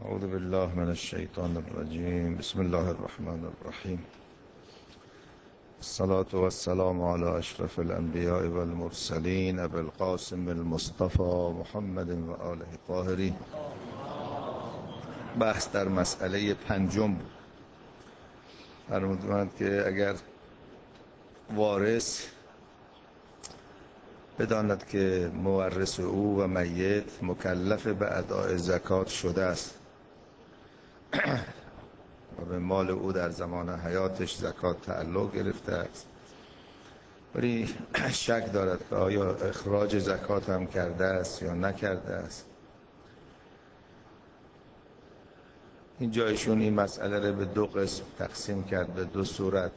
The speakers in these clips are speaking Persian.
اعوذ بالله من الشیطان الرجیم. بسم الله الرحمن الرحیم. الصلاة والسلام على اشرف الانبیاء والمرسلین ابی القاسم المصطفى محمد و آله الطاهرین. بحث در مسئله پنجم فرمودند که اگر وارث بداند که مورث او و میت مکلف به اداء زکات شده است و به مال او در زمان حیاتش زکات تعلق گرفته است، ولی شک دارد که آیا اخراج زکات هم کرده است یا نکرده است. این جایشون این مسئله رو به دو قسم تقسیم کرد، به دو صورت.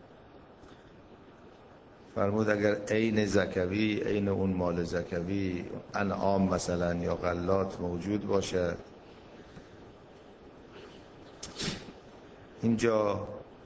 فرمود اگر عین زکوی، عین اون مال زکوی، انعام مثلا یا غلات موجود باشد، اینجا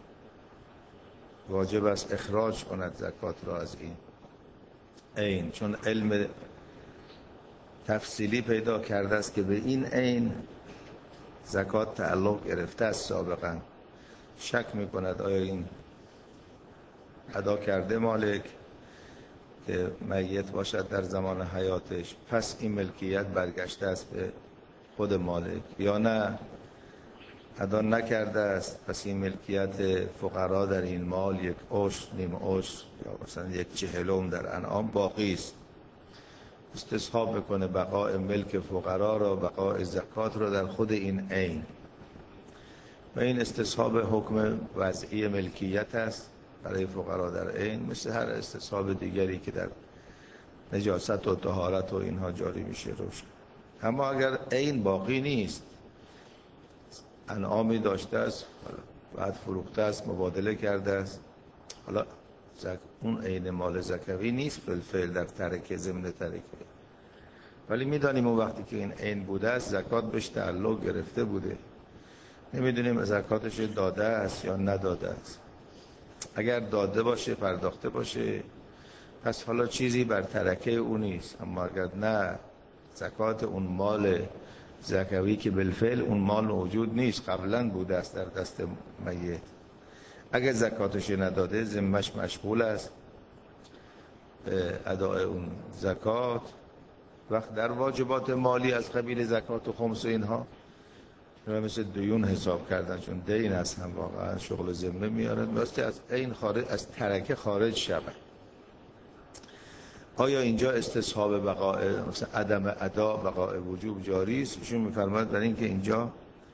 واجب است اخراج کند زکات را از این عین، چون علم تفصیلی پیدا کرده است که به این عین زکات تعلق گرفته است. سابقا شک میکند آیا این ادا کرده مالک که میت باشد در زمان حیاتش، پس این ملکیت برگشته است به خود مالک، یا نه ادا نکرده است، پس این ملکیت فقرا در این مال یک عشر، نیم عشر یا مثلا یک چهلم در انعام باقی است. استصحاب بکنه بقاء ملک فقرا را، بقاء زکات را در خود این عین، و این استصحاب حکم وضعی ملکیت است برای فقرا در عین، مثل هر استصحاب دیگری که در نجاست و طهارت و اینها جاری میشه روشن. اما اگر عین باقی نیست، انعامی داشته است بعد فروخته است، مبادله کرده است، حالا اون عین مال زکوی نیست بالفعل در ترکه، ضمن ترکه، ولی میدانیم اون وقتی که این عین بوده است زکات بهش تعلق گرفته بوده، نمیدونیم زکاتش داده است یا نداده است. اگر داده باشه، پرداخته باشه، پس حالا چیزی بر ترکه او نیست. اما اگر نه، زکات اون مال زکوی که بالفعل اون مال موجود نیست، قبلا بوده است در دست میت، اگر زکاتش نداده ذمه‌اش مشغول است به اداء اون زکات. وقت در واجبات مالی از قبیل زکات و خمس و اینها مثل دیون حساب کردن، چون دین هست هم واقعا شغل ذمه میارد، واسه از این خارج، از ترکه خارج شود. آیا اینجا استصحاب بقاء مثلا عدم ادا، بقاء وجوب جاری است؟ ایشون میفرماید برای اینکه اینجا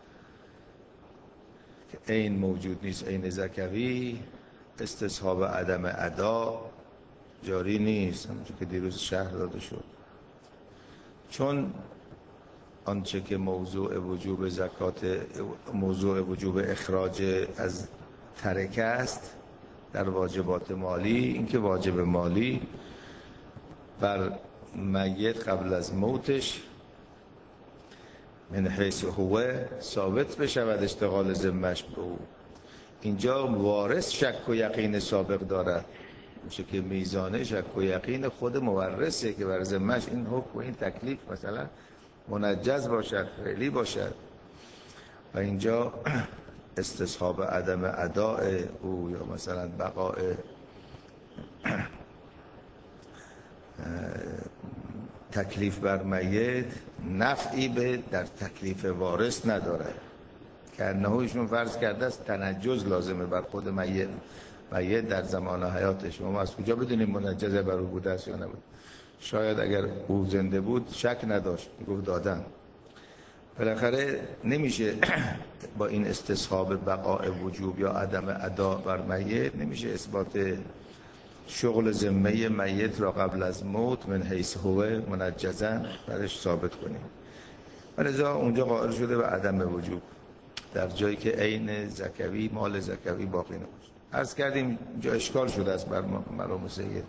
که عین موجود نیست، عین زکوی، استصحاب عدم ادا جاری نیست، همونجور که دیروز شرح داده شد. چون آنچه که موضوع وجوب زکات، موضوع وجوب اخراج از ترکه است در واجبات مالی، اینکه واجب مالی بر میت قبل از موتش من حیث هو ثابت بشود اشتغال ذمه‌اش به او. اینجا وارث شک و یقین سابق دارد، میشه که میزانه شک و یقین خود مورثه که بر ذمه‌اش این حکم و این تکلیف مثلا منجز باشد، فعلی باشد، و اینجا استصحاب عدم اداء او یا مثلا بقاء تکلیف بر میت نفعی به در تکلیف وارث نداره، که انهویشون فرض کرده است تنجز لازمه بر خود میت در زمان حیاتش. ما از کجا بدونیم منجزه بر او بوده است یا نبود؟ شاید اگر او زنده بود شک نداشت، میگفت دادن. بالاخره نمیشه با این استصحاب بقاء وجوب یا عدم ادا بر میت نمیشه اثبات شغل ذمه میت را قبل از موت من حیث هو منجزن برش ثابت کنیم، ولذا اونجا قائل شده به عدم وجوب در جایی که عین زکوی، مال زکوی باقی نباشه. عرض کردیم اینجا اشکال شده است بر مرحوم سید.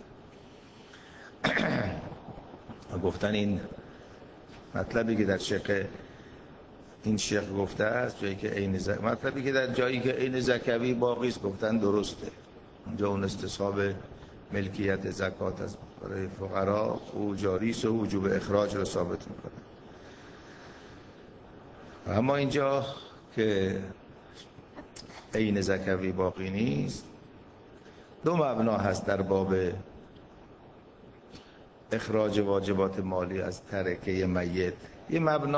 گفتن این مطلبی که در این شیخ گفته است، جایی که عین مطلبی که در جایی که عین زکوی باقی است، گفتن درسته. اونجا اون استصحاب ملکیت زکات از برای فقرا او جاری است و وجوب اخراج را ثابت میکنه. اما اینجا که عین زکوی باقی نیست، دو مبنا هست در باب اخراج واجبات مالی از ترکه میت. یه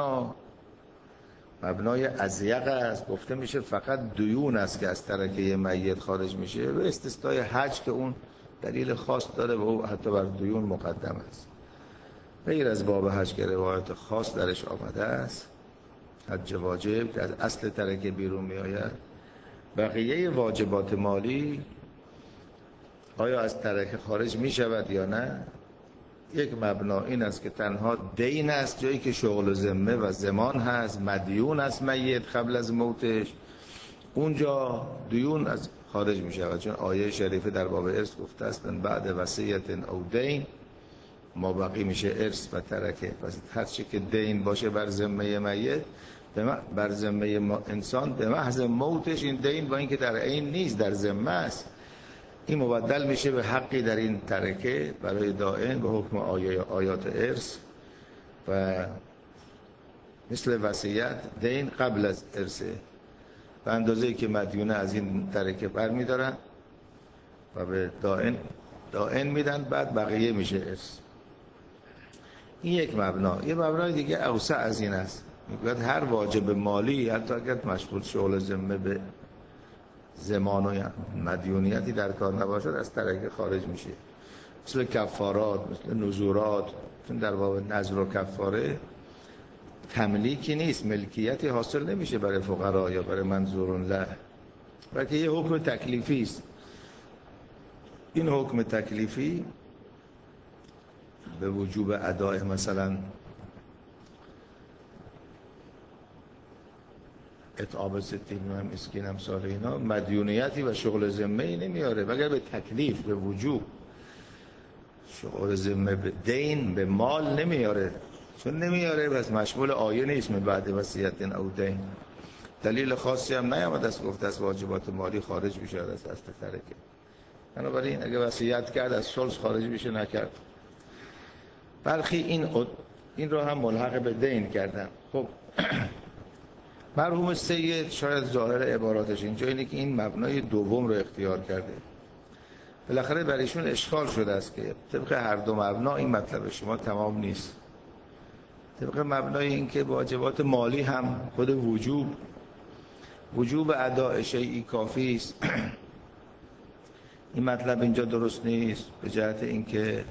مبنای اضیق است، گفته میشه فقط دیون است که از ترکه میت خارج میشه، به استثنای حج که اون دلیل خاص داره و او حتی بر دیون مقدم است. غیر از باب حج که روایت خاص درش آمده است، حج واجب که از اصل ترکه بیرون می آید، بقیه واجبات مالی آیا از ترکه خارج می شود یا نه؟ یک مبنا این است که تنها دین است، جایی که شغل و ذمه و زمان هست، مدیون است میت قبل از موتش، اونجا دیون از خارج می شود، چون آیه شریفه در باب ارث گفته است بعد وصیت او دین ما بقی میشه ارث و ترکه. پس هر چی که دین باشه بر ذمه میت، بر ذمه انسان، به محض موتش این دین با اینکه در عین نیست در ذمه است، این مبدل میشه به حقی در این ترکه برای دائن به حکم آیات ارث و مثل وصیت دین قبل از ارثه، به اندازه‌ای که مدیونه از این ترکه برمی‌دارن و به دائن میدن، بعد بقیه میشه ارث. این یک مبنا. یه مبنای دیگه اوسع از این است، میگوید هر واجب مالی حتی اگر مشغول شغل ذمه به زمان و مدیونیتی در کار نباشد از ترکه خارج میشه، مثل کفارات، مثل نذورات. چون در باب نذر و کفاره تملیکی نیست، ملکیتی حاصل نمیشه برای فقرا یا برای منظورون له، بلکه یه حکم تکلیفی است. این حکم تکلیفی به وجوب ادای مثلا اطعام 60 مسکین امثال اینا مدیونیتی و شغل ذمه ای نمیاره، مگر به تکلیف، به وجوب. شغل ذمه به دین، به مال نمیاره، چون نمیاره بس مشمول آیه نیست من بعد وصیت او دین. دلیل خاصی هم نیامد است گفته از واجبات مالی خارج بشه از اصل ترکه. بنابراین اگه وصیت کرد از ثلث خارج بشه نکرد. برخی این رو هم ملحق به دین کردن. خب مرحوم سید شاید ظاهر عباراتش اینجا اینه که این مبنای دوم رو اختیار کرده. بالاخره بر ایشون اشکال شده است که طبق هر دو مبنا این مطلب شما تمام نیست. طبق مبنای این که واجبات مالی هم خود وجوب اداء شیئی کافی است، این مطلب اینجا درست نیست، به جهت اینکه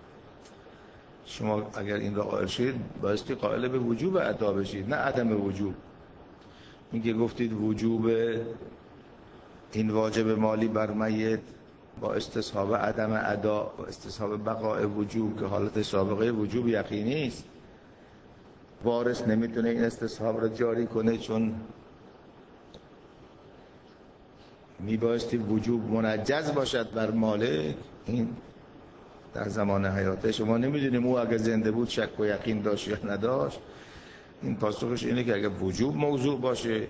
شما اگر این را قائل شدید بایستی قائل به وجوب ادا بشید، نه عدم وجوب. اینکه گفتید وجوب این واجب مالی بر میت با استصحاب عدم ادا و استصحاب بقاء وجوب که حالت سابقه وجوب یقینی است، وارث نمیتونه این استصحاب را جاری کنه چون میبایستی وجوب منجز باشد بر مالک. این در زمان حیاته شما نمیدونیم او اگر زنده بود شک و یقین داشت یا نداشت. این پاسخش اینه که اگر وجوب موضوع باشه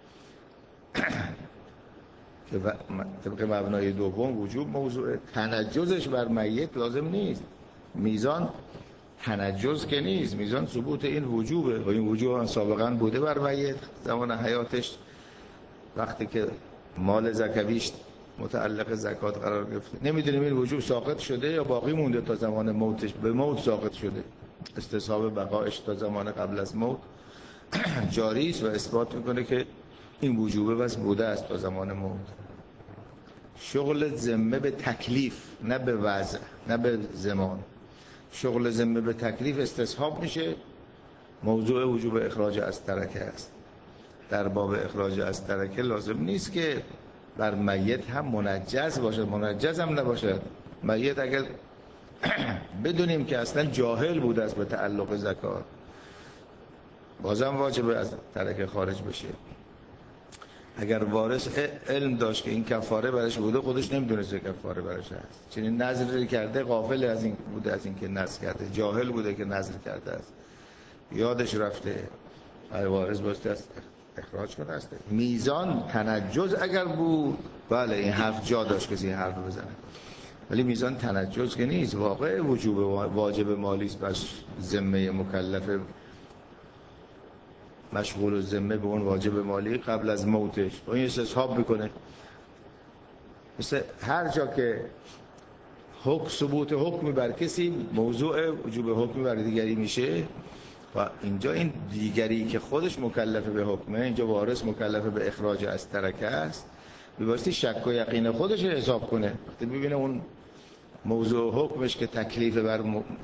که طبق مبنای دوم وجوب موضوعه، تنجزش بر میت لازم نیست. میزان تنجز که نیست، میزان ثبوت این وجوبه و این وجوب هم سابقا بوده بر میت زمان حیاتش، وقتی که مال زکویش متعلق زکات قرار گرفته. نمیدونیم این وجوب ساقط شده یا باقی مونده تا زمان موتش، به موت ساقط شده، استصحاب بقایش تا زمان قبل از موت جاری است و اثبات میکنه که این وجوبه بس بوده است تا زمان موت. شغل ذمه به تکلیف، نه به وضع، نه به زمان. شغل ذمه به تکلیف استصحاب میشه، موضوع وجوب اخراج از ترکه است. در باب اخراج از ترکه لازم نیست که بر میت هم منجز باشد، منجز هم نباشد. میت اگر بدونیم که اصلا جاهل بوده است به تعلق زکات، بازم واجبه از ترکه خارج بشه. اگر وارث علم داشت که این کفاره برش بوده، خودش نمیدونست کفاره برش هست، چنین نظری کرده، غافل از این بوده، از این که نظر کرده، جاهل بوده که نظر کرده است، یادش رفته، وارث باسته است اخراج کنه است. میزان تنجز اگر بود بله این حرف جا داشت کسی این حرف بزنه، ولی میزان تنجز که نیست. واقع وجوب واجب مالی است بر ذمه مکلف مشغول الذمه به اون واجب مالی قبل از موتش و این استصحاب میکنه. مثل هر جا که ثبوت حکمی بر کسی موضوع وجوب حکمی بر دیگری میشه و اینجا این دیگری که خودش مکلف به حکمه، اینجا وارث مکلف به اخراج از ترکه است، ببایستی شک و یقین خودش حساب کنه. وقتی ببینه اون موضوع حکمش که تکلیف بر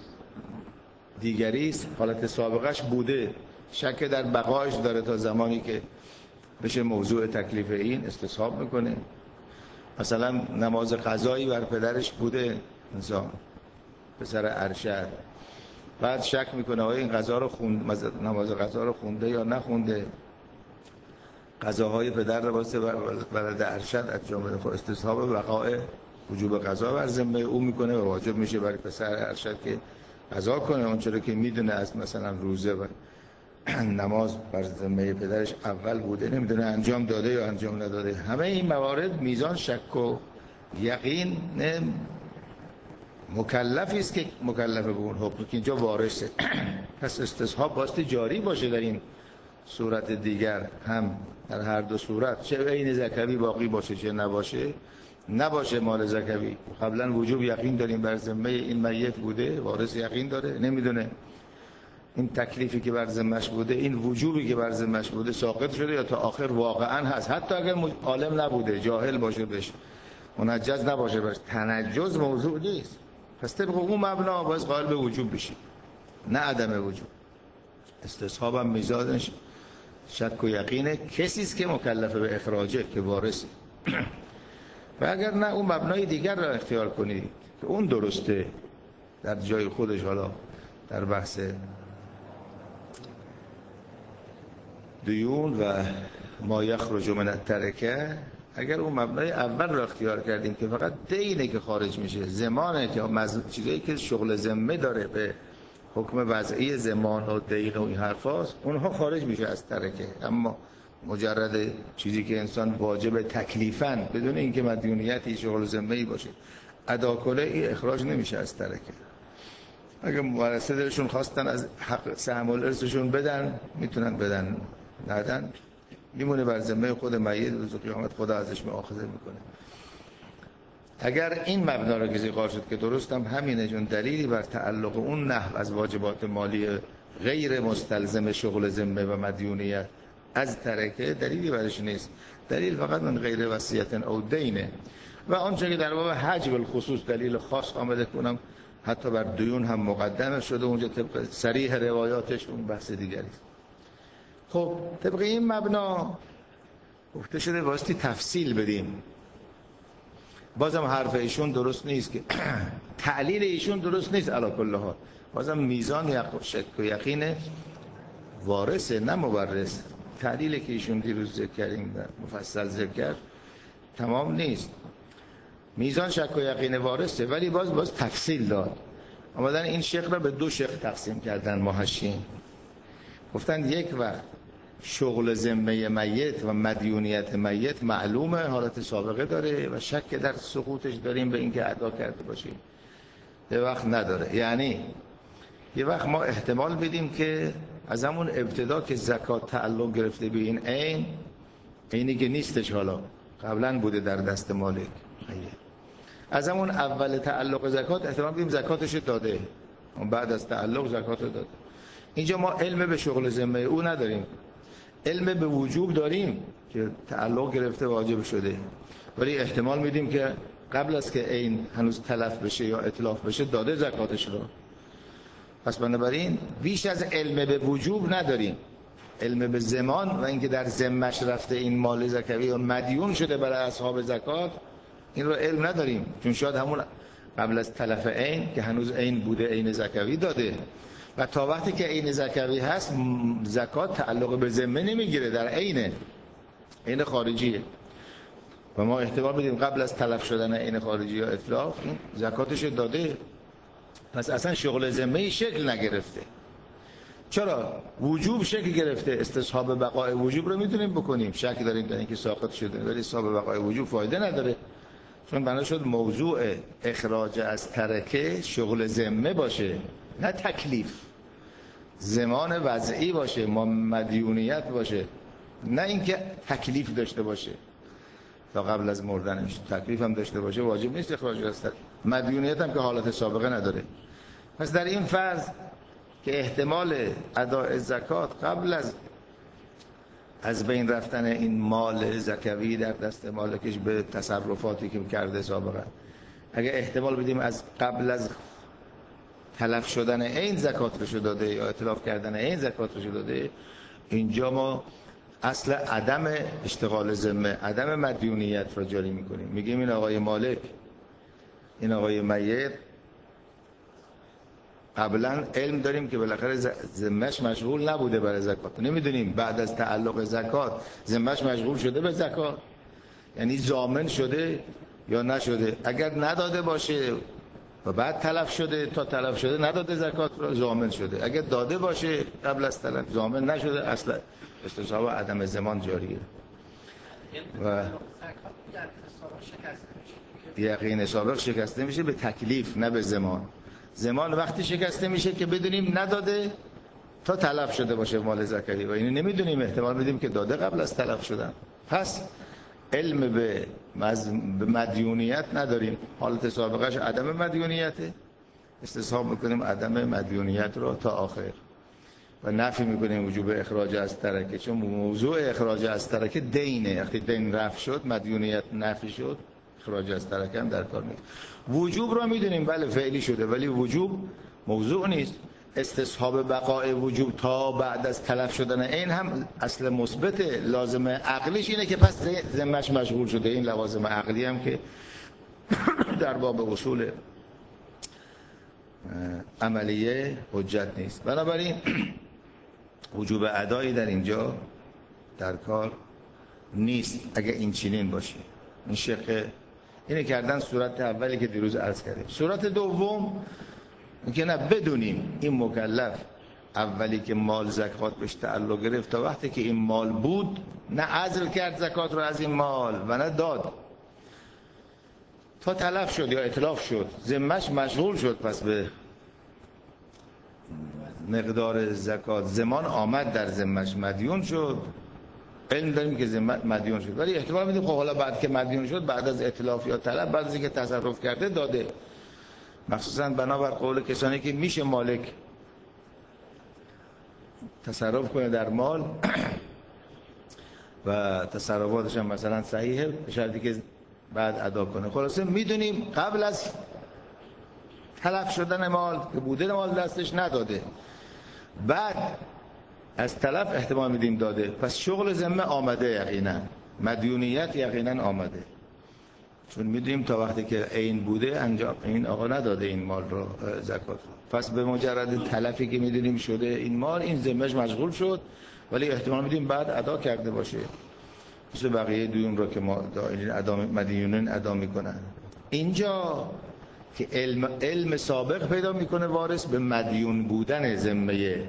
دیگری است، حالت سابقش بوده، شک در بقایش داره تا زمانی که بشه موضوع تکلیف، این استصحاب میکنه. مثلا نماز قضایی بر پدرش بوده، انسان پسر ارشد، بعد شک میکنه آیا این قضا رو نماز قضا رو خونده یا نخونده، قضاهای پدر رو واسه بلد ارشد انجام بده، خب استصحاب وقائع وجوب قضا بر ذمه او میکنه و واجب میشه برای پسر ارشد که قضا کنه اونچه که میدونه از مثلا روزه و نماز بر ذمه پدرش اول بوده، نمیدونه انجام داده یا انجام نداده. همه این موارد میزان شک و یقین مکلفی است که مکلف به اون حکم که اینجا وارثه. پس استصحاب باستی جاری باشه در این صورت دیگر هم، در هر دو صورت، چه عین زکوی باقی باشه چه نباشه مال زکوی. قبلا وجوب یقین داریم بر ذمه این میت بوده، وارث یقین داره، نمیدونه این تکلیفی که بر ذمه‌اش بوده، این وجوبی که بر ذمه‌اش بوده ساقط شده یا تا آخر واقعا هست، حتی اگر عالم نبوده، جاهل باشه، بهش منجز نباشه، بهش تنجز موضوع نیست. پس طبق اون مبنا باید قائل به وجوب بشی، نه عدم وجوب. استصحاب هم میزانش شک و یقینه، کسی است که مکلف به اخراجه که وارثه. و اگر نه اون مبنای دیگر را اختیار کنید که اون درسته در جای خودش، حالا در بحث دیون و ما یخرج من الترکه، اگر اون مبنای اول را اختیار کردیم که فقط دینه که خارج میشه، زمانه که چیزایی که شغل ذمه داره به حکم وضعی زمان و دقیقه و این حرفاست، اونها خارج میشه از ترکه. اما مجرد چیزی که انسان واجب تکلیفاً بدون اینکه مدیونیتی شغل ذمه‌ای باشه ادا کنه، این اخراج نمیشه از ترکه. اگه ورثه دلشون خواستن از حق سهم الارثشون بدن میتونن بدن، ندن میمونه بر ذمه خود میت، روز قیامت خدا ازش مؤاخذه میکنه. اگر این مبنا رو کسی قائل شد که درست هم همینه، چون دلیلی بر تعلق اون نحو از واجبات مالی غیر مستلزم شغل ذمه و مدیونیت از ترکه دلیلی برش نیست، دلیل فقط من غیر وصیت او دینه. و آنچه که در باب حج بالخصوص دلیل خاص آمده کنم حتی بر دیون هم مقدمه شده، اونجا طبق صریح روایاتش اون بحث دیگری است. خب طبق این مبنا گفته شده واسطی تفصیل بدیم. بازم حرف ایشون درست نیست، که تعلیل ایشون درست نیست. علی کل حال بازم میزان شک و یقین وارثه نه مورث. تعلیلی که ایشون دیروز ذکر کردیم مفصل ذکر کرد تمام نیست. میزان شک و یقین وارثه، ولی باز تفصیل داد. آمدن این شق را به دو شق تقسیم کردن محشین. گفتن یک وقت شغل ذمه میت و مدیونیت میت معلومه، حالت سابقه داره و شک در سقوطش داریم به اینکه ادا کرده باشیم، یه وقت نداره. یعنی یه وقت ما احتمال بدیم که از همون ابتدا که زکات تعلق گرفته به این عین، اینی که نیستش، حالا قبلا بوده در دست مالک، از همون اول تعلق زکات احتمال بدیم زکاتش داده، اون بعد از تعلق زکات داده. اینجا ما علم به شغل ذمه او نداریم، علم به وجوب داریم که تعلق گرفته واجب شده، ولی احتمال میدیم که قبل از که این هنوز تلف بشه یا اتلاف بشه داده زکاتش رو. پس بنابراین بیش از علم به وجوب نداریم، علم به زمان و اینکه در ذمه‌اش رفته این مال زکوی و مدیون شده برای اصحاب زکات، این رو علم نداریم، چون شاید همون قبل از تلف عین که هنوز عین بوده عین زکوی داده، و تا وقتی که عین زکوی هست زکات تعلق به ذمه نمیگیره، در عین خارجیه و ما احتمال بدیم قبل از تلف شدن عین خارجی یا اتلاف این زکاتش داده. پس اصلا شغل ذمه شکل نگرفته. چرا؟ وجوب شکل گرفته. استصحاب بقای وجوب رو میتونیم بکنیم، شک داریم در اینکه ساقط شده، ولی استصحاب بقای وجوب فایده نداره، چون بنا شد موضوع اخراج از ترکه شغل ذمه باشه نه تکلیف. زمان وضعی باشه، مدیونیت باشه، نه اینکه تکلیف داشته باشه تا قبل از مردنش. تکلیف هم داشته باشه واجب نیست اخراج از تکلیف. مدیونیت هم که حالت سابقه نداره. پس در این فرض که احتمال اداء زکات قبل از بین رفتن این مال زکوی در دست مالکش به تصرفاتی که کرده سابقا، اگه احتمال بدیم از قبل از تلف شدن این زکات رو داده یا اتلاف کردن این زکات رو داده، اینجا ما اصل عدم اشتغال ذمه، عدم مدیونیت رو جاری میکنیم. میگیم این آقای مالک، این آقای میت قبلا علم داریم که بالاخره ذمه‌اش مشغول نبوده برای زکات. نمیدونیم بعد از تعلق زکات ذمه‌اش مشغول شده به زکات، یعنی ضامن شده یا نشده. اگر نداده باشه و بعد تلف شده، تا تلف شده نداده زکات رو، ضامن شده. اگر داده باشه قبل از تلف ضامن نشده، اصلا استصحاب عدم ضمان جاریه و یقین سابق شکسته میشه به تکلیف نه به ضمان. ضمان وقتی شکسته میشه که بدونیم نداده تا تلف شده باشه مال زکوی و اینو نمیدونیم، احتمال میدیم که داده قبل از تلف شدن. پس علم به مدیونیت نداریم، حالت سابقش عدم مدیونیته، استصحاب میکنیم عدم مدیونیت رو تا آخر و نفی میکنیم وجوب اخراج از ترکه، چون موضوع اخراج از ترکه دینه. وقتی دین رفع شد، مدیونیت نفی شد، اخراج از ترکه هم در کار نیست. وجوب رو میدونیم بله فعلی شده، ولی وجوب موضوع نیست. استصحاب بقای وجوب تا بعد از تلف شدن این هم اصل مثبت لازم عقلیش اینه که پس ذمه‌اش مشغول شده. این لوازم عقلی هم که در باب اصول عملیه حجت نیست. بنابراین وجوب ادایی در اینجا در کار نیست اگه این چنین باشه. این شق اینه کردن صورت اولی که دیروز عرض کردیم. صورت دوم اینکه نه بدونیم این مکلف اولی که مال زکات بهش تعلق گرفت تا وقتی که این مال بود نه عزل کرد زکات رو از این مال و نه داد، تا تلف شد یا اتلاف شد ذمه‌اش مشغول شد پس به مقدار زکات، زمان آمد در ذمه‌اش، مدیون شد. علم داریم که ذمه مدیون شد، ولی احتمال میدیم خب حالا بعد که مدیون شد بعد از اتلاف یا طلب، بعد از اینکه تصرف کرده داده، مخصوصا بنابر قول کسانی که میشه مالک تصرف کنه در مال و تصرفاتش هم مثلا صحیحه به شرطی که بعد ادا کنه. خلاصه میدونیم قبل از تلف شدن مال که بوده مال دستش نداده، بعد از تلف احتمال میدیم داده، پس شغل ذمه آمده، یقینا مدیونیت یقینا آمده، چون میدونیم تا وقتی که عین بوده انجام این آقا نداده این مال رو زکات رو. پس به مجرد تلفی که میدونیم شده این مال، این ذمهش مشغول شد، ولی احتمال میدیم بعد ادا کرده باشه، مثل بقیه دیون رو که ما مدیونین ادا میکنن. اینجا که علم سابق پیدا میکنه وارث به مدیون بودن ذمه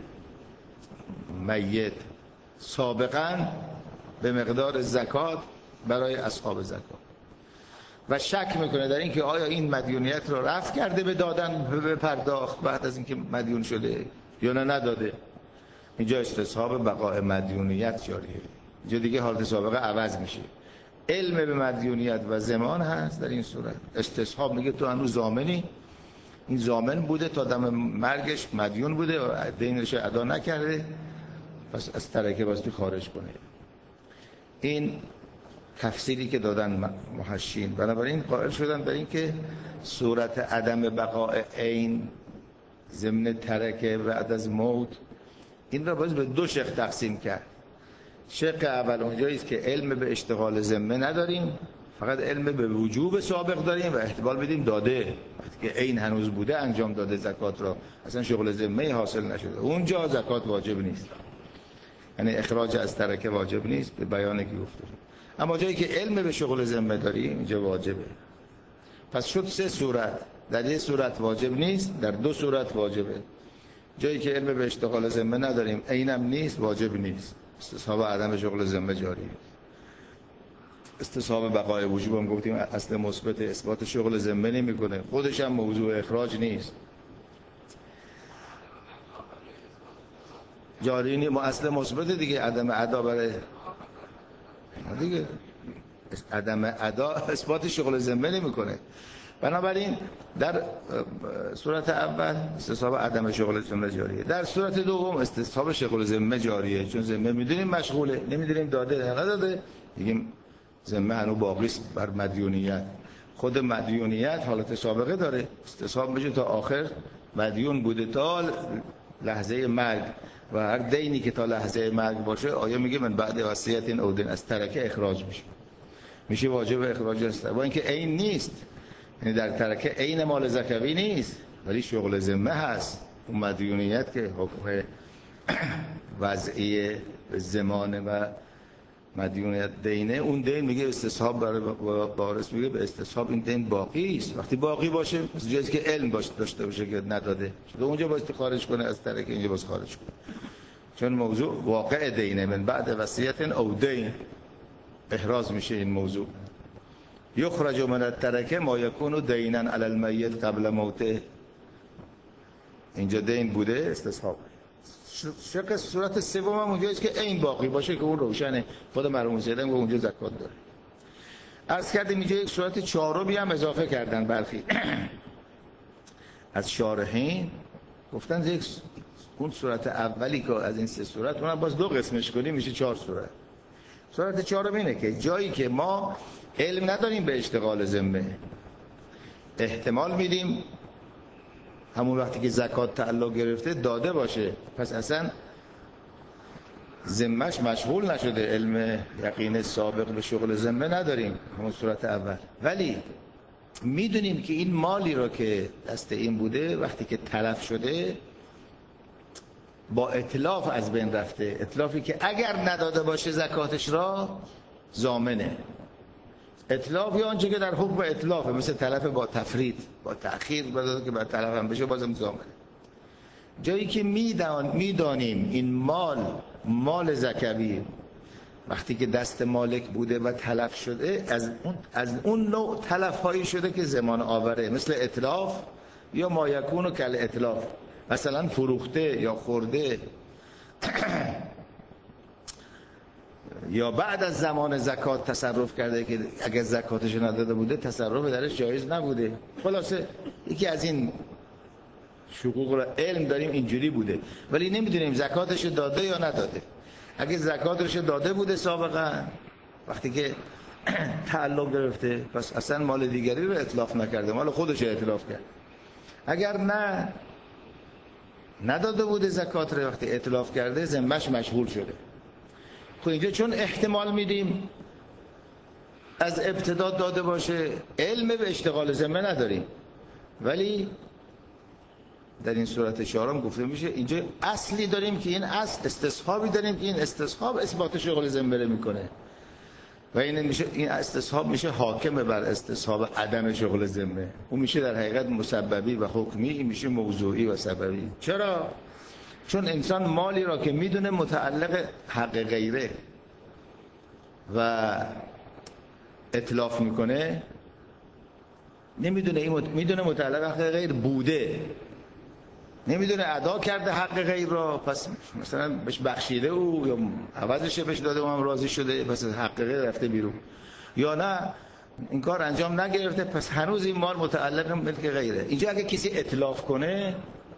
میت سابقا به مقدار زکات برای اصحاب زکات و شک میکنه در این که آیا این مدیونیت رو رفع کرده به دادن به پرداخت بعد از اینکه مدیون شده یا نه نداده. اینجا استصحاب بقای مدیونیت جاریه، اینجا دیگه حالت سابقه عوض میشه. علم به مدیونیت و ضمان هست در این صورت. استصحاب میگه تو هنوز ضامنی، این ضامن بوده تا دم مرگش مدیون بوده و دینش ادا نکرده، پس از ترکه واسطی خارج کنه. این تفسیری که دادن محشین. بنابراین قائل شدن در این که صورت عدم بقای عین ضمن ترکه بعد از موت، این را باز به دو شق تقسیم کرد. شق اول اونجایی است که علم به اشتغال ذمه نداریم، فقط علم به وجوب سابق داریم و احتمال بدیم داده، وقتی که عین هنوز بوده انجام داده زکات را، اصلا شغل ذمه حاصل نشده، اونجا زکات واجب نیست، یعنی اخراج از ترکه واجب نیست به بیانی که گفتیم. اما جایی که علم به شغل ذمه داریم اینجا واجبه. پس شد سه صورت، در یک صورت واجب نیست، در دو صورت واجبه. جایی که علم به اشتغال ذمه نداریم عینم نیست، واجب نیست، استصحاب عدم شغل ذمه جاری. استصحاب بقای وجوب هم گفتیم اصل مثبت اثبات شغل ذمه نمیکنه، خودش هم موضوع اخراج نیست. جاری نیست، اصل مثبت دیگه. عدم ادا برای دیگه عدم ادا اثبات شغل ذمه نمیکنه. بنابراین در صورت اول استصحاب عدم شغل ذمه جاریه، در صورت دوم استصحاب شغل ذمه جاریه، چون ذمه میدونیم مشغوله، نمیدونیم داده نداده، میگیم ذمه هنوز باقی است بر مدیونیت. خود مدیونیت حالت سابقه داره، استصحاب میشه تا آخر مدیون بوده تا لحظه مرگ، و هر دینی که تا لحظه مرگ باشه آیا میگه من بعد وصیت این اودین از ترکه اخراج میشه واجب اخراج است، با اینکه عین نیست. یعنی در ترکه عین مال زکوی نیست ولی شغل ذمه هست. اون مدیونیت که حکم وضعی زمانه و مدیونیت دینه، اون دین میگه استصحاب برای وارث میگه به استصحاب این دین باقی است. وقتی باقی باشه جایی که علم داشته باشه که نداده شده اونجا باید خارج کنه از ترکه، اینجا باید خارج کنه، چون موضوع واقع دینه. من بعد وصیت او دین احراز میشه این موضوع. یخرج من الترکه ما یکون دینا علی المیت قبل موته، اینجا دین بوده استصحاب. شق صورت سوم هم اونجاست که این باقی باشه که اون روشنه، خود مرحوم سیدم که اونجا زکات داره. عرض کردیم اینجا یک صورت چهارمی هم اضافه کردن برخی از شارحین، گفتن یک اون صورت اولی که از این سه صورت اونم باز دو قسمش کنیم میشه 4 صورت. صورت چهارم اینه که جایی که ما علم نداریم به اشتغال ذمه، احتمال میدیم همون وقتی که زکات تعلق گرفته داده باشه، پس اصلا ذمه‌اش مشغول نشده، علم یقین سابق به شغل ذمه نداریم همون صورت اول. ولی میدونیم که این مالی رو که دست این بوده وقتی که تلف شده با اتلاف از بین رفته، اتلافی که اگر نداده باشه زکاتش را ضامنه. اتلاف یا آنچه که در حکم اتلافه، مثل تلف با تفرید با تأخیر بداده که بعد تلف هم بشه بازم ضامنه. جایی که میدانیم این مال زکوی وقتی که دست مالک بوده و تلف شده از اون نوع تلف هایی شده که زمان آوره، مثل اتلاف یا ما یکون کل اتلاف، مثلا فروخته یا خورده یا بعد از زمان زکات تصرف کرده که اگر زکاتش نداده بوده تصرف درش جایز نبوده. خلاصه یکی از این شقوق را علم داریم اینجوری بوده ولی نمیدونیم زکاتش داده یا نداده. اگه زکاتش داده بوده سابقا وقتی که تعلق گرفته پس اصلا مال دیگری رو اتلاف نکرده، مال خودش اتلاف کرد. اگر نه نداده بوده زکات رو، وقتی اتلاف کرده ذمه‌اش مشغول شده. خب اینجا چون احتمال میدیم از ابتدا داده باشه، علم به اشتغال ذمه نداریم، ولی در این صورت چهارم گفته میشه اینجا اصلی داریم که این اصل استصحابی داریم که این استصحاب اثبات شغل ذمه میکنه و این استصحاب میشه حاکم بر استصحاب عدم شغل ذمه. اون میشه در حقیقت مسببی و حکمی، این میشه موضوعی و سببی. چرا؟ چون انسان مالی را که میدونه متعلق حق غیره و اتلاف میکنه، نمیدونه میدونه متعلق حق غیر بوده، نمیدونه ادا کرده حق غیر را، پس مثلا بهش بخشیده او یا عوضش بهش داده و هم راضی شده پس حق غیر رفته بیرون، یا نه این کار انجام نگرفته پس هنوز این مال متعلق ملک غیره. اینجا اگه کسی اتلاف کنه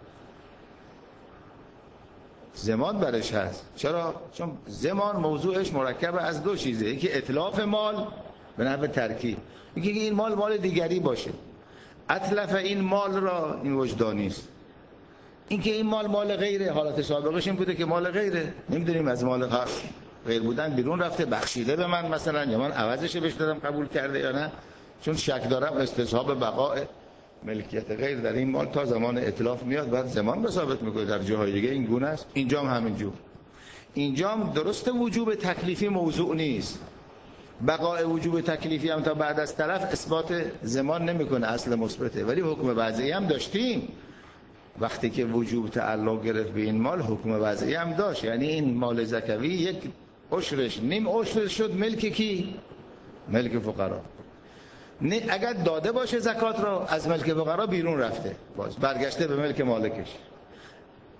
زمان برش هست. چرا؟ چون زمان موضوعش مرکب از دو چیزه، یکی اتلاف مال به نحو ترکیب، یکی این مال دیگری باشه. اتلف این مال را این وجدانی است، اینکه این مال غیره، حالت سابقش این بوده که مال غیره، نمیدونیم از مال غیر بودن بیرون رفته بخشیده به من مثلا، یا من عوضش بهش دادم قبول کرده یا نه، چون شک دارم استصحاب بقاء ملکیت غیر در این مال تا زمان اتلاف میاد بعد زمان ثابت میکنه. در جاهای دیگه این گونه است، اینجا هم همینجور. اینجا هم درست وجوب تکلیفی موضوع نیست، بقاء وجوب تکلیفی هم تا بعد از طرف اثبات زمان نمیکنه، اصل مثبته، ولی حکم وضعی هم داشتیم. وقتی که وجوب تعلق گرفت به این مال حکم وضعی هم داشت، یعنی این مال زکوی یک عشرش نیم عشر شد ملک کی؟ ملک فقرا. اگر داده باشه زکات را از ملک فقرا بیرون رفته، باز برگشته به ملک مالکش.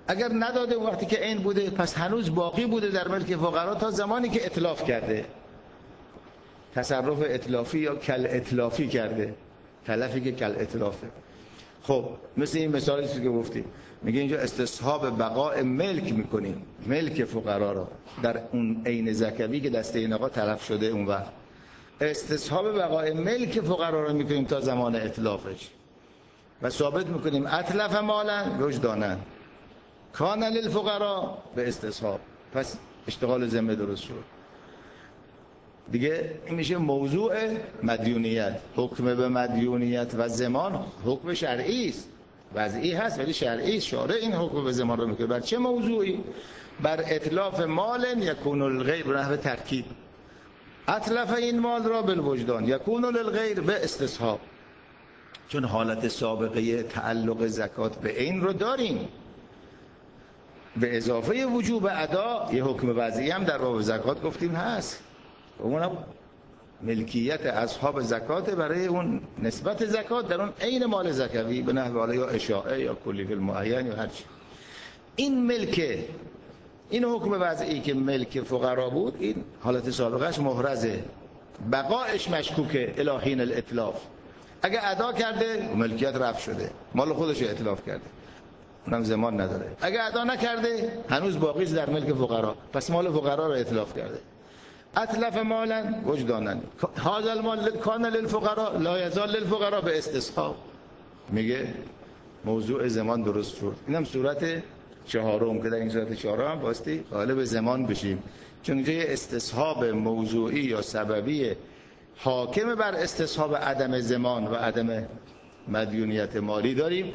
اگر نداده وقتی که عین بوده پس هنوز باقی بوده در ملک فقرا تا زمانی که اتلاف کرده، تصرف اتلافی یا کل اتلافی کرده، تلفی که کل اتلافه. خب مثل این مثالی که گفتیم، میگه اینجا استصحاب بقاء ملک میکنیم، ملک فقرا را در اون عین زکوی که دسته این آقا تلف شده، اون وقت استصحاب بقاء ملک فقرا را میکنیم تا زمان اتلافش و ثابت میکنیم اتلف مالا وجدانا کان للفقرا به استصحاب. پس اشتغال ذمه درست شد دیگه. این میشه موضوع مدیونیت. حکم به مدیونیت و ضمان حکم شرعی است، وضعی هست ولی شرعی است. شارع این حکم به ضمان رو میکنه. بر چه موضوعی؟ بر اتلاف مال یکون للغیر به نحو ترکیب. اتلف این مال را بالوجدان یکون للغیر به استصحاب، چون حالت سابقه تعلق زکات به عین رو داریم، به اضافه وجوب ادا یه حکم وضعی هم در باب زکات گفتیم هست، اونم ملکیت اصحاب زکات برای اون نسبت زکات در اون عین مال زکوی به نحو حالا یا اشاعه یا کلی فی المعین یا هر چی. این ملک، این حکم وضعی که ملک فقرا بود، این حالت سابقهش محرزه، بقایش مشکوکه الی حین الاتلاف. اگه ادا کرده ملکیت رفع شده، مال خودش اتلاف کرده، اونم ضمان نداره. اگه ادا نکرده هنوز باقی است در ملک فقرا، پس مال فقرا رو اتلاف کرده. اتلف مالا وجدانا هذا المال کان للفقراء لا یزال للفقراء به استصحاب. میگه موضوع ضمان درست شد. اینم صورت چهارم که در این صورت چهارم باستی قائل به ضمان بشیم، چون اینجا یه استصحاب موضوعی یا سببی حاکم بر استصحاب عدم ضمان و عدم مدیونیت مالی داریم.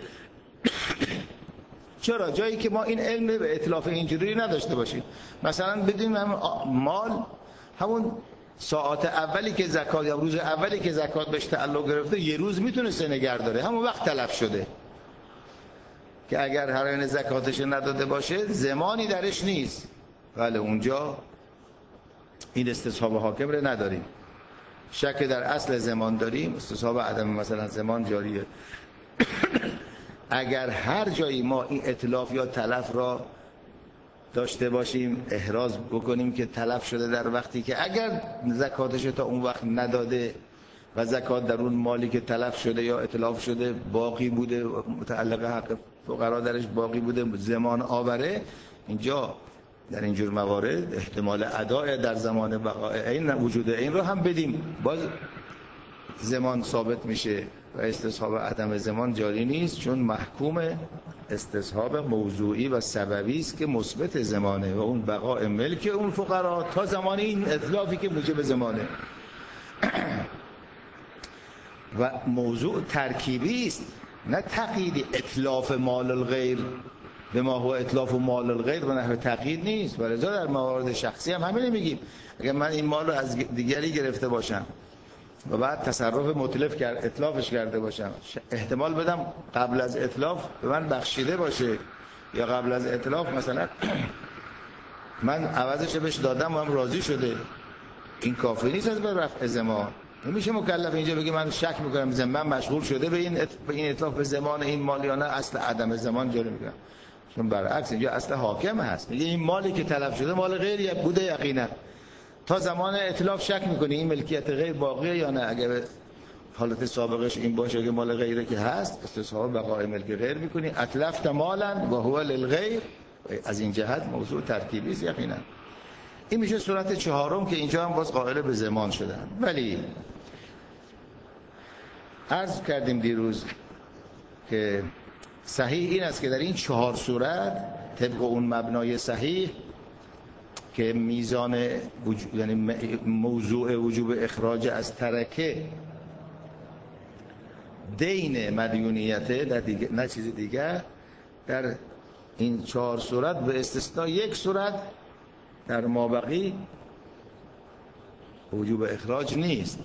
چرا؟ جایی که ما این علم به اتلاف اینجوری نداشته باشیم. مثلا بدیم مال همون ساعت اولی که زکات یا روز اولی که زکات بهش تعلق گرفته یه روز میتونه نگه داره، همون وقت تلف شده که اگر هر زکاتش نداده باشه ضمانی درش نیست. ولی اونجا این استصحاب حاکم رو نداریم. شک در اصل ضمان داریم، استصحاب عدم مثلا ضمان جاریه. اگر هر جایی ما این اتلاف یا تلف را داشته باشیم، احراز بکنیم که تلف شده در وقتی که اگر زکاتش تا اون وقت نداده و زکات در اون مالی که تلف شده یا اتلاف شده باقی بوده، متعلق حق فقرا درش باقی بوده، ضمان آوره، اینجا در اینجور موارد احتمال اداء در زمان بقاء عین وجود این رو هم بدیم، باز ضمان ثابت میشه و استصحاب عدم ضمان جاری نیست، چون محکوم استصحاب موضوعی و سببی است که مثبت ضمانه و اون بقاء ملک اون فقرا تا زمان این اتلافی که موجب ضمانه. و موضوع ترکیبی است، نه تقییدی. اتلاف مال الغیر به ما هو اتلاف مال الغیر به نحو تقیید نیست. ولذا در موارد شخصی هم همین میگیم، اگر من این مال رو از دیگری گرفته باشم و بعد تصرف متلف کرد، اتلافش کرده باشم، احتمال بدم قبل از اتلاف به من بخشیده باشه، یا قبل از اتلاف مثلا من عوضش بهش دادم و هم راضی شده، این کافی نیست از رفع ضمان. نمیشه مکلف اینجا بگه من شک میکنم ضمن مشغول شده به این اتلاف به ضمان این مال یا نه، اصل عدم ضمان جاری میکنم. چون برعکس اینجا اصل حاکم هست، میگه این مالی که تلف شده مال غیر بوده یقینا، تا زمان اتلاف شک میکنی این ملکیت غیر باقیه یا نه. اگر حالت سابقش این باشه که مال غیره که هست، استصحاب بقای ملک غیر میکنی. اتلفت مالا و هو للغیر، از این جهت موضوع ترکیبی است یقینا. این میشه صورت چهارم که اینجا هم باز قائل به ضمان شدن. ولی عرض کردیم دیروز که صحیح این است که در این چهار صورت طبق اون مبنای صحیح که میزان یعنی موضوع وجوب اخراج از ترکه دین مدیونیته در دیگه، نه چیز دیگه، در این چهار صورت به استثناء یک صورت در مابقی وجوب اخراج نیست.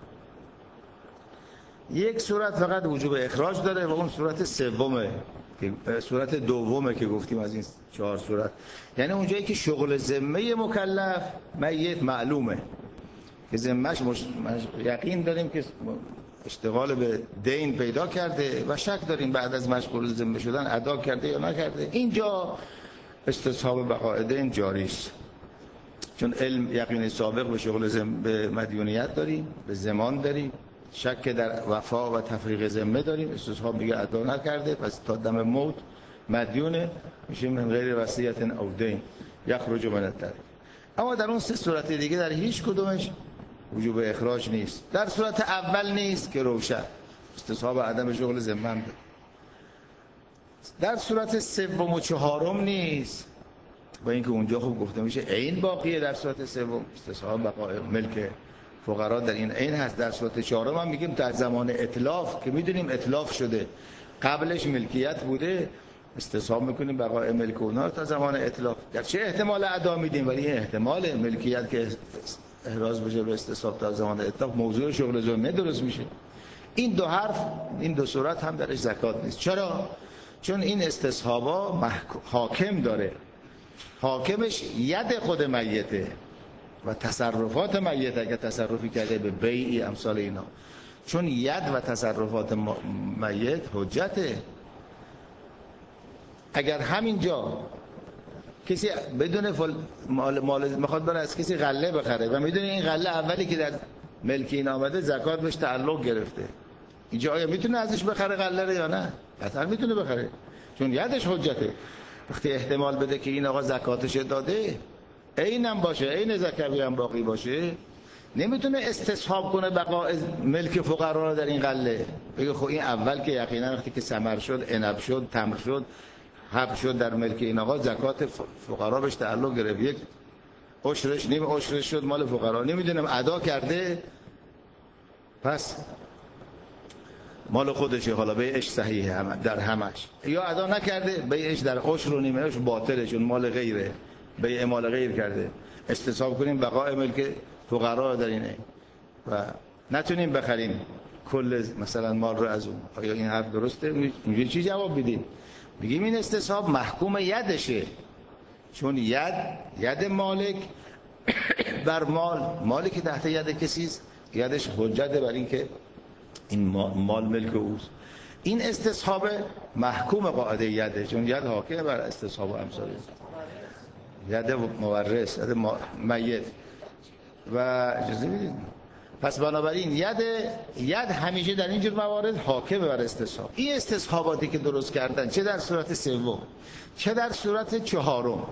یک صورت فقط وجوب اخراج داره و اون صورت سومه، صورت دومه که گفتیم از این چهار صورت. یعنی اونجایی که شغل ذمه مکلف میت معلومه که ذمهش یقین داریم که اشتغال به دین پیدا کرده و شک داریم بعد از مشغول ذمه شدن ادا کرده یا نکرده، اینجا استصحاب بقاء دین جاری است. چون علم یقین سابق به شغل به مدیونیت داریم، به ضمان داریم، شک در وفا و تفریق ذمه داریم، استصحاب میگه ادا نکرده پس تا دم موت مدیونه، میشه من غیر وصیت او دین یخرج من الطریق. اما در اون سه صورت دیگه در هیچ کدومش وجوب اخراج نیست. در صورت اول نیست که روشن استصحاب عدم شغل ذمه، در صورت سوم و چهارم نیست، با اینکه اونجا خوب گفته میشه عین باقیه. در صورت سوم استصحاب بقاء ملک فقرا در این عین هست. در صورت چهارم هم میگیم در زمان اتلاف که میدونیم اتلاف شده، قبلش ملکیت بوده، استصحاب میکنیم بقاء ملک اونها تا زمان اتلاف. گرچه احتمال ادا میدیم ولی این احتمال ملکیت که احراز بشه به استصحاب تا زمان اتلاف موضوع شغل ذمه درست میشه. این دو حرف، این دو صورت هم درش زکات نیست. چرا؟ چون این استصحابا حاکم داره، حاکمش ید خود میته و تصرفات میت اگه تصرفی کرده به بیعی امثال اینا، چون ید و تصرفات میت حجته. اگر همینجا کسی بدون مال میخواد بره از کسی غله بخره و میدونه این غله اولی که در ملک این آمده زکات بهش تعلق گرفته، اینجا آیا میتونه ازش بخره غله رو یا نه؟ قطعا میتونه بخره چون یدش حجته. وقتی احتمال بده که این آقا زکاتش داده، اینم باشه، این زکوی هم باقی باشه، نمیتونه استصحاب کنه بقاء ملک فقرا رو در این غله. بگه خب این اول که یقینا وقتی که ثمر شد، عنب شد، تمر شد، حب شد در ملک این آقا، زکات فقرا بهش تعلق گرفت، یک عشرش نیم عشرش شد مال فقرا، نمیدونم ادا کرده پس مال خودشه، حالا بیعش صحیحه هم در همش، یا ادا نکرده بیعش در عشر و نیمهش باطله چون مال غیره، بیع مال غیر کرده. استصحاب کنیم بقاء ملک فقرا در اینه و نتونیم بخریم کل مثلا مال رو از اون. آیا این حرف درسته؟ اینجوری چی جواب بدیم؟ بگیم این استصحاب محکوم یدشه، چون ید مالک بر مالی که تحت ید کسیست، یدش حجته بر این که این مال ملک اوست. این استصحاب محکوم قاعده یده، چون ید حاکم بر استصحاب و امثال ید مورث، ید میت و اجازه بدید. پس بنابراین ید همیشه در اینجور موارد حاکم بر استصحاب. این استصحاباتی که درست کردن چه در صورت سوم چه در صورت چهارم،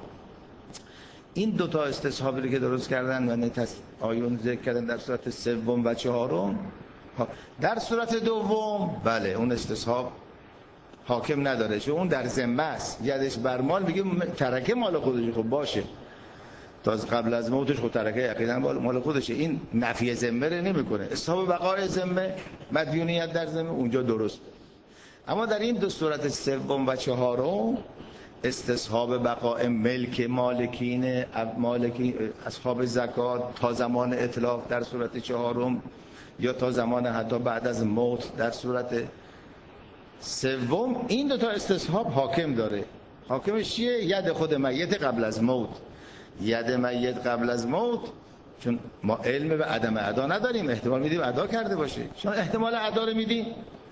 این دوتا استصحابی که درست کردن و آیون ذکر کردن در صورت سوم و چهارم، در صورت دوم بله اون استصحاب حاکم نداره، چون اون در ذمه است، یدش بر مال، میگه ترکه مال خودش، خب باشه تا قبل از موتش خود ترکه یقینا مال خودشه، این نفی ذمه رو نمیکنه. استصحاب بقاء ذمه، مدیونیت در ذمه اونجا درست. اما در این دو صورت سوم و چهارم استصحاب بقاء ملک مالکین اصحاب زکات تا زمان اتلاف در صورت چهارم، یا تا زمان حتی بعد از موت در صورت سوم، این دو تا استصحاب حاکم داره. حاکمش چیه؟ ید خود میت قبل از موت. ید میت قبل از موت، چون ما علم به عدم ادا نداریم، احتمال میدیم ادا کرده باشه، چون احتمال ادا رو میدیم،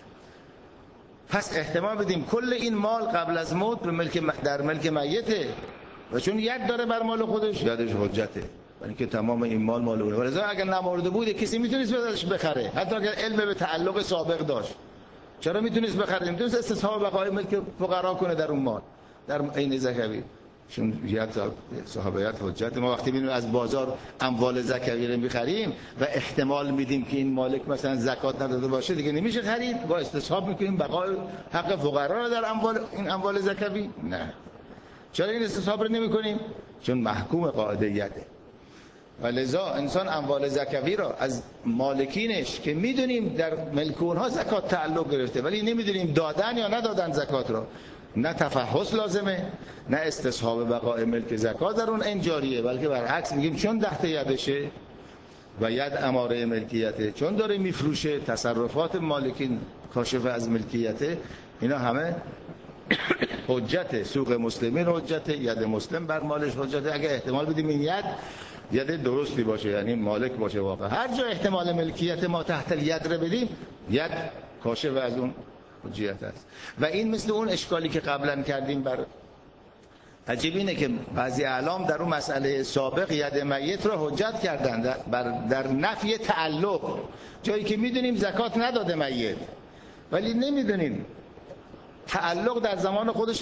پس احتمال بدیم کل این مال قبل از موت در ملک میته و چون ید داره بر مال خودش، یدش حجته، یعنی که تمام این مال اونه. ولذا اگر نمورده بود کسی میتونست ازش بخره، حتی اگر علم به تعلق سابق داشت. چرا میتونست بخره؟ میتونست استصحاب بقاء ملک فقرا کنه در اون مال در عین زکوی، چون صحابیت حجت. ما وقتی میبینیم از بازار اموال زکوی رو میخریم و احتمال میدیم که این مالک مثلا زکات نداده باشه، دیگه نمیشه خرید، با استصحاب میکنیم بقاء حق فقرا رو در این اموال زکوی. نه، چرا این استصحاب رو نمیکنیم؟ چون محکوم قاعده یده. و لذا انسان اموال زکوی را از مالکینش که میدونیم در ملک اونها زکات تعلق گرفته ولی نمیدونیم دادن یا ندادن زکات را، نه تفحص لازمه نه استصحاب بقاء ملک زکات در اون انجاریه، بلکه برعکس میگیم چون تحت یدشه و ید اماره ملکیته، چون داره میفروشه، تصرفات مالکین کاشف از ملکیته، اینا همه حجته. سوق مسلمین حجته، ید مسلم بر مالش حجته. اگه احتمال بدیم این ید درستی باشه، یعنی مالک باشه واقعا، هر جا احتمال ملکیت ما تحت الید رو بدیم ید کاشف از اون حجیت است. و این مثل اون اشکالی که قبلا کردیم بر عجیب اینه که بعضی اعلام در اون مسئله سابق ید میت رو حجت کردن در نفی تعلق، جایی که میدونیم زکات نداده میت، ولی نمیدونیم تعلق در زمان خودش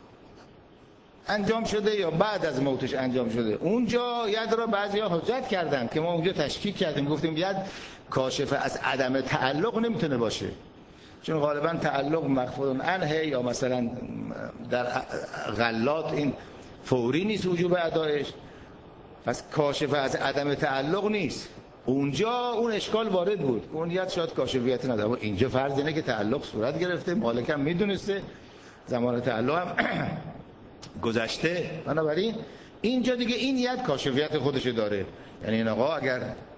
انجام شده یا بعد از موتش انجام شده. اونجا ید رو بعضیا حجت کردن که ما اونجا تشکیک کردیم، گفتیم ید کاشف از عدم تعلق نمیتونه باشه، چون غالبا تعلق مخفوض عنه، یا مثلا در غلات این فوری نیست وجوب ادایش، پس کاشف از عدم تعلق نیست. اونجا اون اشکال وارد بود، اون ید شاید کاشفیت نداره. اینجا فرض اینه که تعلق صورت گرفته، مالک هم میدونسته، زمان تعلق هم گذشته، بنابراین اینجا دیگه این ید کاشفیت خودش داره. یعنی این آقا اگر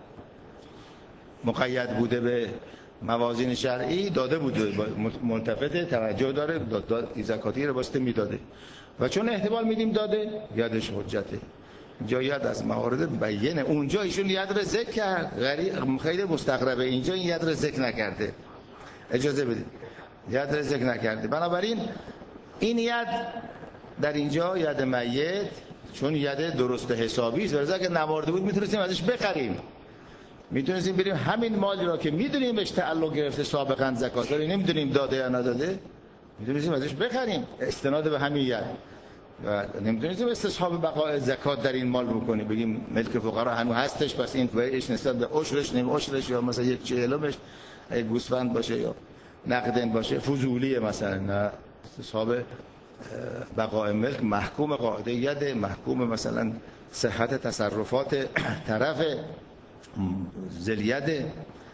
مقید بوده به موازین شرعی داده بوده، ملتفت توجه داره، زکاتی رو باسته میداده، و چون احتمال میدیم داده یدش حجته. اینجا ید از موارد بیینه. اونجا ایشون ید رو ذکر کرد، خیلی مستغربه، اینجا این ید رو ذکر نکرده. اجازه بدید، ید رو ذکر نکرده. بنابراین این ید در اینجا ید میت، چون ید درست حسابی است، ورزه اگه نوارده بود میتونستیم ازش بخریم، میتونستیم بریم همین مالی را که میدونیم بهش تعلق گرفته سابقا زکات داره، نمیدونیم داده یا نداده، میتونستیم ازش بخریم استناد به همین ید، و نمیتونستیم استصحاب بقای زکات در این مال بکنیم، بگیم ملک فقرا هنوز هستش پس این ویش نسبت به عشرش نیم عشرش، یا مثلا یک چهلمش گوسفند باشه یا نقدن باشه فضولیه مثلا. نه، استصحاب بقای ملک محکوم قاعده ید، محکوم مثلا صحت تصرفات طرف زلیده.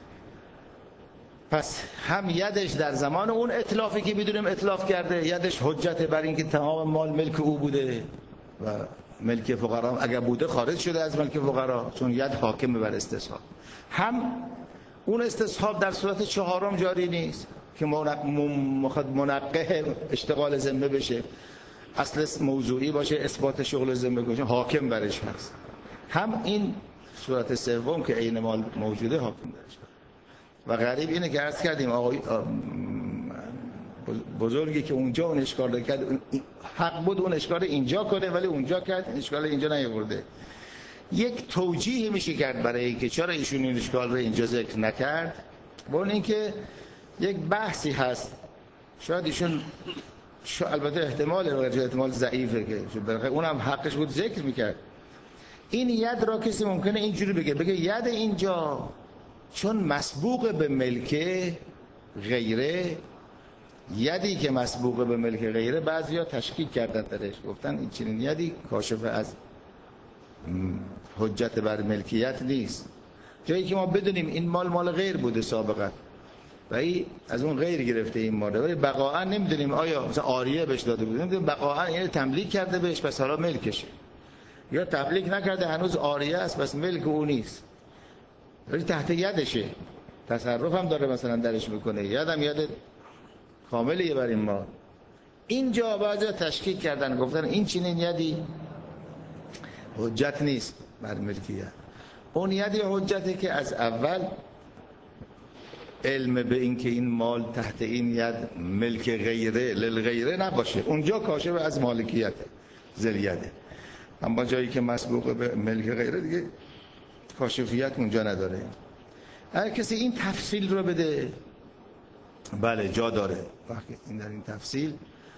پس هم یدش در زمان اون اتلافی که بدونیم اتلاف کرده، یدش حجت بر اینکه تمام مال ملک او بوده و ملک فقرا اگر بوده خارج شده از ملک فقرا، چون ید حاکم بر استصحاب. هم اون استصحاب در صورت چهارم جاری نیست که منقه اشتغال ذمه بشه، اصل موضوعی باشه، اثبات شغل ذمه باشه، حاکم برش هست. هم این صورت سوم که عین مال موجوده حاکم برش. و غریب اینه که عرض کردیم آقای بزرگی که اونجا اون اشکال کرد، حق بود اون اشکال اینجا کنه، ولی اونجا کرد اشکال اینجا نیاورده. یک توجیه میشه کرد برای اینکه چرا ایشون این اشکال رو اینجا ذکر نکرد، با اون اینکه یک بحثی هست، شاید ایشون البته احتمال ضعیفه که اونم حقش بود ذکر میکرد. این ید را کسی ممکنه اینجوری بگه ید اینجا چون مسبوق به ملک غیره، یدی که مسبوق به ملک غیره بعضیا تشکیک کردن درش، گفتن این چنین یدی کاشف از حجت بر ملکیت نیست، جایی که ما بدونیم این مال غیر بوده سابقا و این از اون غیر گرفته این مال، ولی بقاعا نمیدونیم آیا مثلا عاریه بهش داده بود، نمیدونیم بقاعا یعنی تملیک کرده بهش پس حالا ملکشه، یا تملیک نکرده هنوز عاریه است پس ملک او نیست، ولی تحت یدشه، تصرف هم داره مثلا درش میکنه، یدم ید کاملیه بر این مال. اینجا بعضی تشکیک کردن، گفتن این چنین یدی حجت نیست بر ملکیت. اون یدی حجته که از اول علم به این که این مال تحت این ید ملک غیره للغیره نباشه، اونجا کاشف از مالکیت زلیده. اما جایی که مسبوق به ملک غیره دیگه کاشفیت اونجا نداره. اگر کسی این تفصیل رو بده بله جا داره، وقتی این در این تفصیل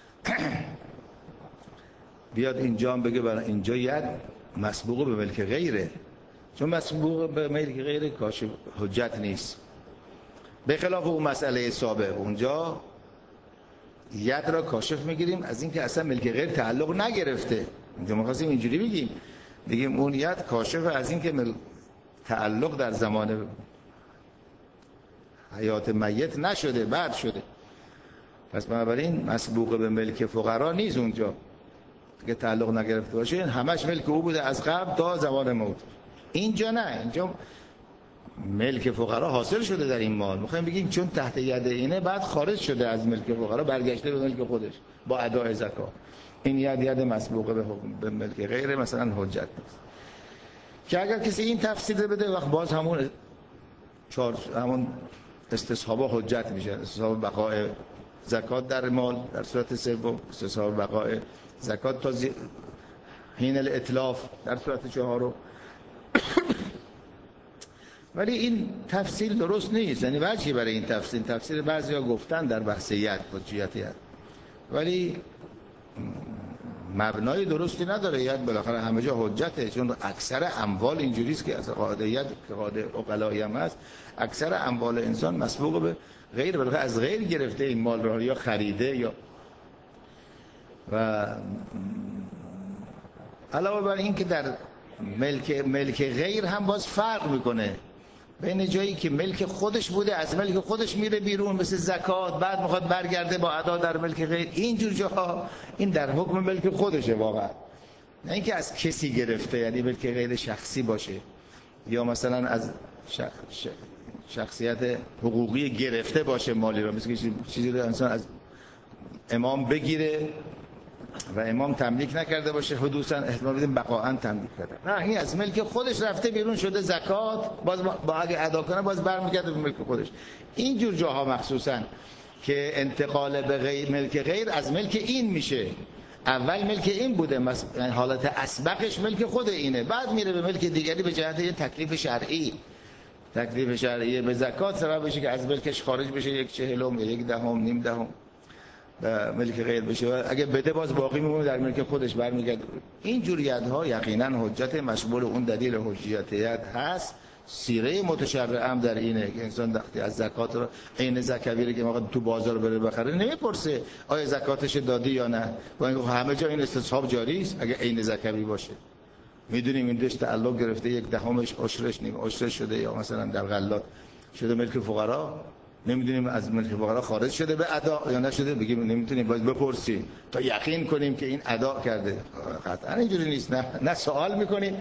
بیاد اینجا هم بگه برای اینجا ید مسبوق به ملک غیره، چون مسبوق به ملک غیره کاشف حجت نیست، به خلاف اون مسئله سابق اونجا ید را کاشف میگیریم از اینکه اصلا ملک غیر تعلق نگرفته. اینجا ما خواستیم اینجوری بگیم اون ید کاشف از اینکه تعلق در زمان حیات میت نشده، بعد شده، پس بنابراین مسبوق به ملک فقرا نیست اونجا که تعلق نگرفته باشه، همش ملک او بوده از قبل تا زمان موت. اینجا نه، اینجا ملک فقرا حاصل شده در این مال، میخوایم بگیم چون تحت ید اینه بعد خارج شده از ملک فقرا برگشته به ملک خودش با ادای زکات. این ید مسبوق به ملک غیر مثلا حجت نیست. که اگر کسی این تفسیر بده وقت باز همون استصحاب حجت میشن. استصحاب بقای زکات در مال در صورت سوم، استصحاب بقای زکات تا حین الاتلاف در صورت چهارم. ولی این تفصیل درست نیست، یعنی وجهی برای این تفصیل بعضیا گفتن در بحث ید حجیت ید، ولی مبنای درستی نداره. ید بالاخره همه جا حجته، چون اکثر اموال اینجوریست که از قاعده ید که قاعده عقلایی هم هست، اکثر اموال انسان مسبوق به غیر، بالاخره از غیر گرفته این مال رو یا خریده یا و علاوه بر این که در ملک غیر هم باز فرق میکنه بین جایی که ملک خودش بوده از ملک خودش میره بیرون مثل زکات، بعد میخواد برگرده با ادا در ملک غیر، اینجور جاها این در حکم ملک خودشه واقعا، نه اینکه از کسی گرفته، یعنی ملک غیر شخصی باشه یا مثلا از شخصیت حقوقی گرفته باشه مالی رو، مثل چیزی رو انسان از امام بگیره و امام تملیک نکرده باشه، حدوثا احتمال بدیم بقاءً تملیک کرده. نه، این از ملک خودش رفته بیرون شده زکات، باز با اگه ادا کنه باز برمیگرده به ملک خودش. این جور جاها مخصوصا که انتقال به ملک غیر از ملک این میشه، اول ملک این بوده، مثلا حالت اسبقش ملک خود اینه، بعد میره به ملک دیگری به جهت یه تکلیف شرعی به زکات سبب بشه که از ملکش خارج بشه، 1/40 یا 1/10 نیم دهم ملک غیر بشه و اگه بده باز باقی میمونه در ملک خودش برمیگرده. این جوریت‌ها یقینا حجت مشمول اون دلیل حجیت ید هست. سیره متشرع هم در اینه که انسان وقتی از زکات رو عین زکوی که تو بازار بره بخره نمیپرسه آیا زکاتش دادی یا نه، با اینکه همه جا این استصحاب جاری است اگه عین زکوی باشه. میدونیم این دشت تعلق گرفته 1/10 عشرش نیم عشرش شده یا مثلا در غلات شده ملک فقرا، نمیدونیم از ملک فقرا خارج شده به ادا یا نشده، بگیم نمیتونیم، باید بپرسیم تا یقین کنیم که این ادا کرده. قطعا اینجوری نیست، نه سوال میکنیم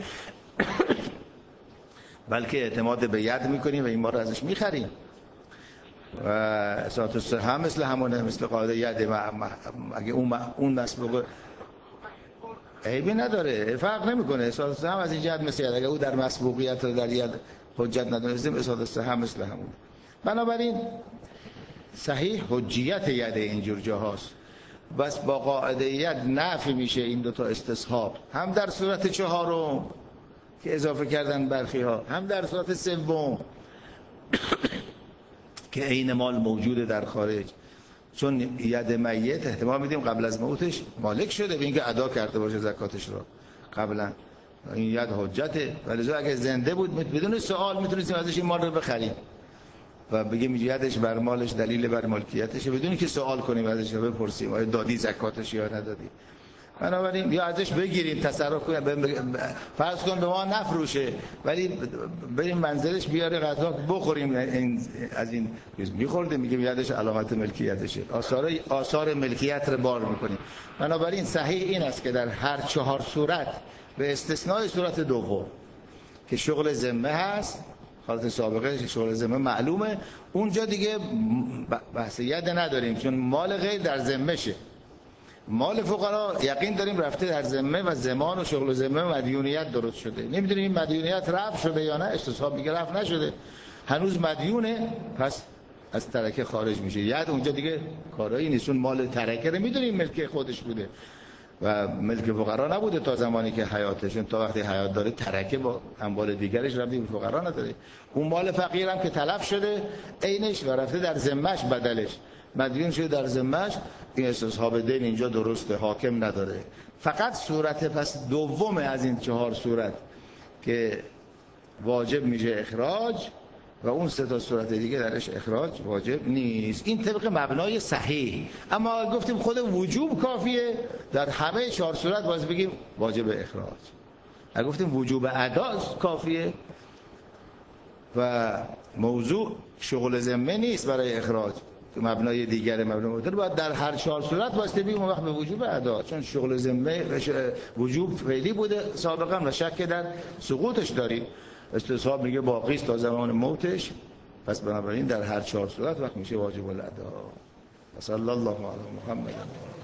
بلکه اعتماد به ید میکنیم و این ما رو ازش میخریم و اساس الصحه مثل همونه، مثل قاعده ید. اگه اون مسبوق عیبی نداره، فرق نمیکنه. اساس الصحه از این جهت مثل ید، اگه او در مسبوقیت و در ید حجت ندونستیم اساس الصحه مثل همونه. بنابراین صحیح حجیت ید اینجور جاهاست، بس با قاعده ید نفی میشه این دوتا استصحاب، هم در صورت چهارم که اضافه کردن برخی ها، هم در صورت سوم که عین مال موجوده در خارج، چون ید میت احتمال میدیم قبل از موتش مالک شده به اینکه ادا کرده باشه زکاتش رو قبلا، این ید حجته. ولی اگه زنده بود بدون سوال میتونستیم ازش این مال رو بخریم و بگیم یدش بر مالش دلیل بر ملکیتشه بدون که سوال کنیم ازش بپرسیم آیا دادی زکاتش یا ندادی. بنابراین یا ازش بگیریم تصرف کنیم، فرض کن به ما نفروشه ولی بریم منزلش بیاره غذا بخوریم، از این میخورده میگیم یدش علامت ملکیتشه، آثار ملکیت رو بار میکنیم. بنابراین صحیح این است که در هر چهار صورت به استثناء صورت دوم که شغل ذمه هست، حالت سابقه شغل ذمه معلومه، اونجا دیگه بحث ید نداریم چون مال غیر در ذمه شه. مال فقرا یقین داریم رفته در ذمه و زمان و شغل ذمه مدیونیت درست شده، نمیدونیم این مدیونیت رفع شده یا نه، استصحاب میگه رفع نشده هنوز مدیونه، پس از ترکه خارج میشه. ید اونجا دیگه کارایی نیست چون مال ترکه رو میدونیم ملک خودش بوده و ملک فقرا نبوده تا زمانی که حیاتشون، تا وقتی حیات داره ترکه با اموال دیگرش رفته به فقرا نداره. اون مال فقیر هم که تلف شده عینش و رفته در ذمهش بدلش مدیون شده در ذمهش، این استصحاب دین اینجا درسته، حاکم نداره. فقط صورت پس دوم از این چهار صورت که واجب میشه اخراج و اون سه تا صورت دیگه درش اخراج واجب نیست. این طبق مبنای صحیح. اما گفتیم خود وجوب کافیه، در همه چهار صورت باز بگیم واجب اخراج. اگه گفتیم وجوب ادا کافیه و موضوع شغل ذمه نیست برای اخراج، مبنای دیگر مبنای مختلف، باید در هر چهار صورت واسطه بگیم وقت به وجوب ادا، چون شغل ذمه وجوب فعلی بوده سابقا و شک در سقوطش داریم، استصحاب میگه باقی است تا زمان موتش، پس بنابراین در هر چهار صورت وقت میشه واجب الادا. صلی الله علی محمد.